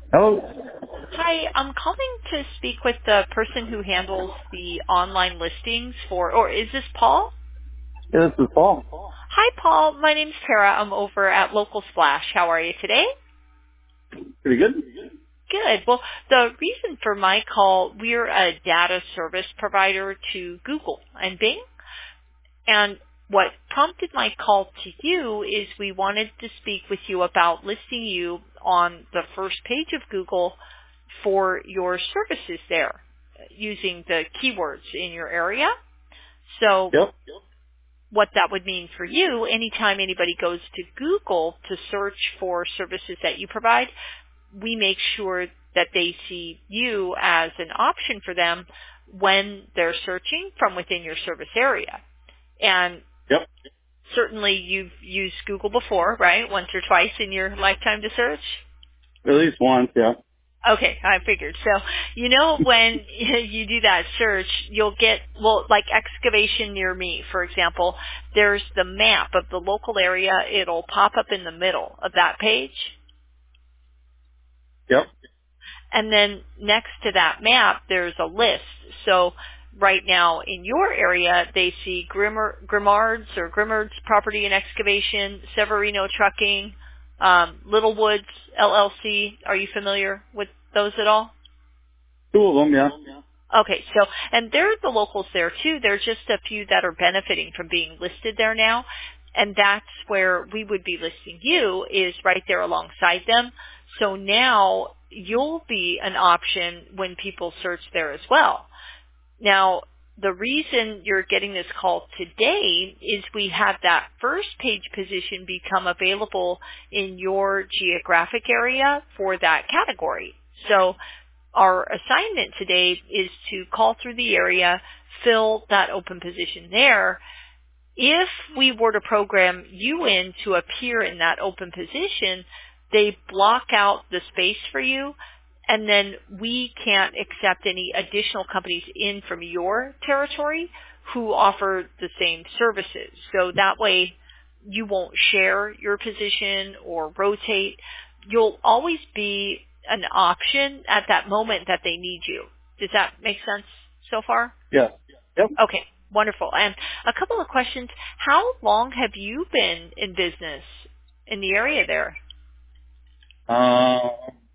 Hello. Hi, I'm calling to speak with the person who handles the online listings or is this Paul? Yeah, this is Paul. Hi, Paul. My name's Tara. I'm over at Local Splash. How are you today? Pretty good. Good. Well, the reason for my call, we're a data service provider to Google and Bing. And what prompted my call to you is we wanted to speak with you about listing you on the first page of Google for your services there using the keywords in your area. So Yep. what that would mean for you, anytime anybody goes to Google to search for services that you provide, we make sure that they see you as an option for them when they're searching from within your service area. And Yep. certainly you've used Google before, right? Once or twice in your lifetime to search? At least once, yeah. Okay, I figured. So, when you do that search, you'll get, well, like excavation near me, for example, there's the map of the local area. It'll pop up in the middle of that page. Yep. And then next to that map, there's a list. So right now in your area, they see Grimard's Property and Excavation, Severino Trucking, Little Woods LLC. Are you familiar with those at all? Two of them, yeah. Okay, so, and there's the locals there too. There's just a few that are benefiting from being listed there now. And that's where we would be listing you, is right there alongside them. So now you'll be an option when people search there as well. Now, the reason you're getting this call today is we have that first page position become available in your geographic area for that category. So our assignment today is to call through the area, fill that open position there. If we were to program you in to appear in that open position, they block out the space for you, and then we can't accept any additional companies in from your territory who offer the same services. So that way you won't share your position or rotate. You'll always be an option at that moment that they need you. Does that make sense so far? Yeah. Yep. Okay, wonderful. And a couple of questions. How long have you been in business in the area there? I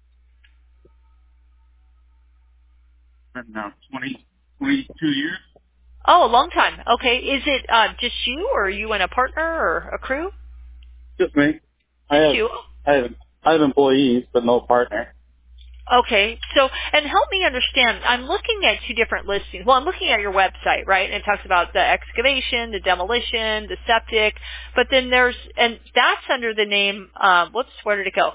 don't know, 22 years? Oh, a long time. Okay. Is it just you, or are you and a partner or a crew? Just me. I Just have, you. I have, I have employees, but no partner. Okay. So, and help me understand, I'm looking at two different listings. Well, I'm looking at your website, right? And it talks about the excavation, the demolition, the septic, but then and that's under the name, where did it go?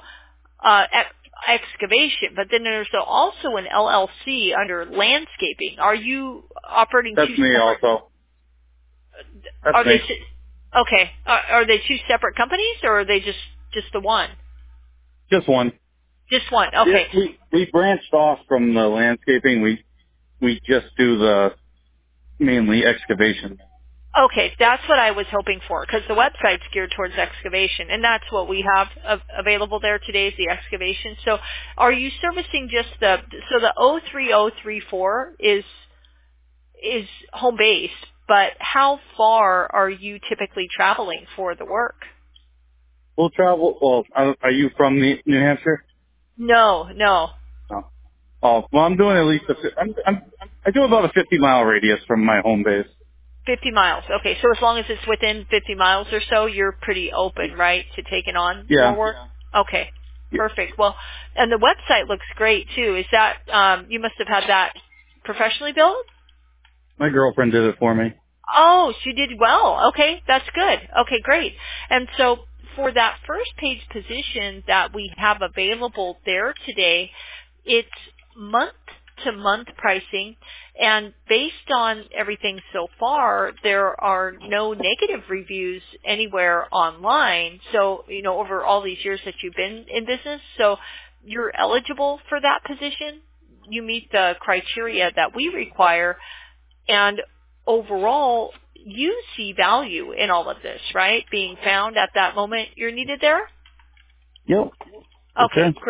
Excavation, but then there's also an LLC under landscaping. Are you operating That's two me separate, also. That's are me. they, okay, are they two separate companies, or are they just the one? Just one. Just one, Yeah, okay. we branched off from the landscaping. We just do the mainly excavation. Okay, that's what I was hoping for, because the website's geared towards excavation, and that's what we have available there today is the excavation. So are you servicing just the 03034 is home based, but how far are you typically traveling for the work? We'll travel. Well, are you from New Hampshire? No, no. No. Oh, well, I'm doing at least I do about a 50-mile radius from my home base. 50 miles. Okay, so as long as it's within 50 miles or so, you're pretty open, right, to taking on more Yeah. work? Okay, perfect. Well, and the website looks great too. Is that, you must have had that professionally built? My girlfriend did it for me. Oh, she did well. Okay, that's good. Okay, great. And so for that first page position that we have available there today, it's month to month pricing, and based on everything so far, there are no negative reviews anywhere online. So, over all these years that you've been in business, so you're eligible for that position. You meet the criteria that we require, and overall, you see value in all of this, right? Being found at that moment you're needed there? Yep. For Okay, sure. great.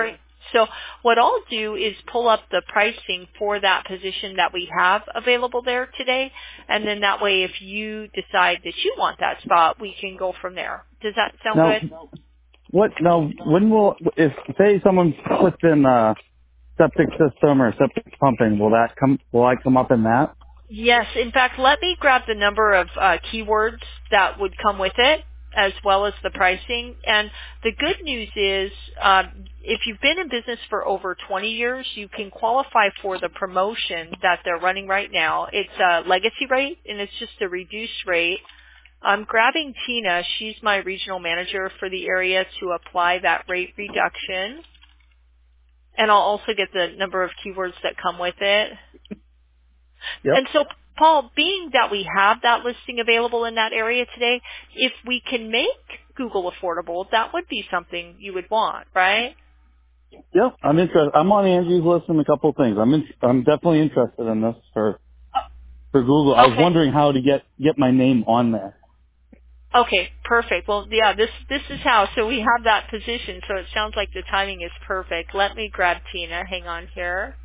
So what I'll do is pull up the pricing for that position that we have available there today, and then that way if you decide that you want that spot, we can go from there. Does that sound good? When will, if, say someone puts in a septic system or septic pumping, will I come up in that? Yes. In fact, let me grab the number of keywords that would come with it, as well as the pricing. And the good news is, if you've been in business for over 20 years, you can qualify for the promotion that they're running right now. It's a legacy rate, and it's just a reduced rate. I'm grabbing Tina. She's my regional manager for the area to apply that rate reduction. And I'll also get the number of keywords that come with it. Yep. And so, Paul, being that we have that listing available in that area today, if we can make Google affordable, that would be something you would want, right? Yep, I'm interested. I'm on Angie's list in a couple of things. I'm definitely interested in this for Google. I was wondering how to get my name on there. Okay, perfect. Well, yeah, this is how. So we have that position. So it sounds like the timing is perfect. Let me grab Tina. Hang on here.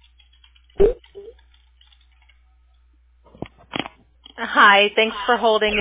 Hi, thanks for holding.